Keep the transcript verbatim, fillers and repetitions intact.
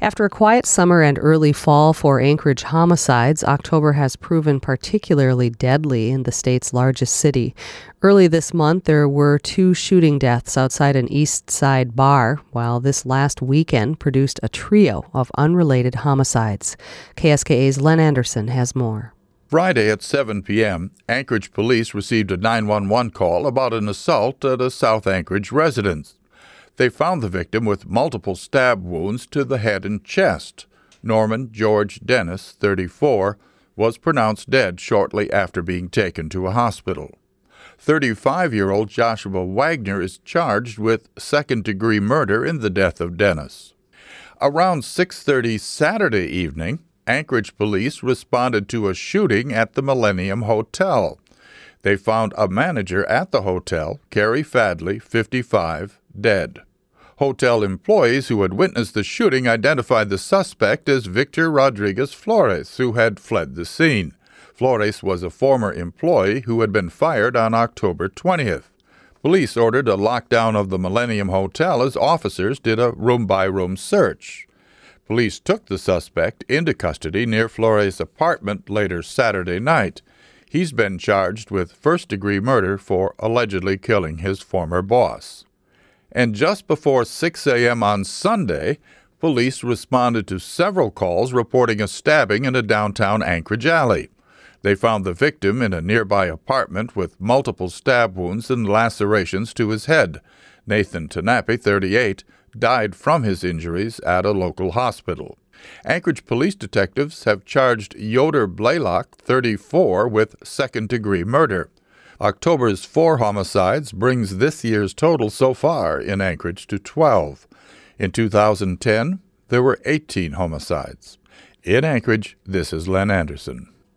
After a quiet summer and early fall for Anchorage homicides, October has proven particularly deadly in the state's largest city. Early this month, there were two shooting deaths outside an East Side bar, while this last weekend produced a trio of unrelated homicides. K S K A's Len Anderson has more. Friday at seven p.m., Anchorage police received a nine one one call about an assault at a South Anchorage residence. They found the victim with multiple stab wounds to the head and chest. Norman George Dennis, thirty-four, was pronounced dead shortly after being taken to a hospital. thirty-five-year-old Joshua Wagner is charged with second-degree murder in the death of Dennis. Around six thirty Saturday evening, Anchorage police responded to a shooting at the Millennium Hotel. They found a manager at the hotel, Carrie Fadley, fifty-five, dead. Hotel employees who had witnessed the shooting identified the suspect as Victor Rodriguez Flores, who had fled the scene. Flores was a former employee who had been fired on October twentieth. Police ordered a lockdown of the Millennium Hotel as officers did a room-by-room search. Police took the suspect into custody near Flores' apartment later Saturday night. He's been charged with first-degree murder for allegedly killing his former boss. And just before six a.m. on Sunday, police responded to several calls reporting a stabbing in a downtown Anchorage alley. They found the victim in a nearby apartment with multiple stab wounds and lacerations to his head. Nathan Tanape, thirty-eight, died from his injuries at a local hospital. Anchorage police detectives have charged Yoder Blaylock, thirty-four, with second-degree murder. October's four homicides brings this year's total so far in Anchorage to twelve. In two thousand ten, there were eighteen homicides. In Anchorage, this is Len Anderson.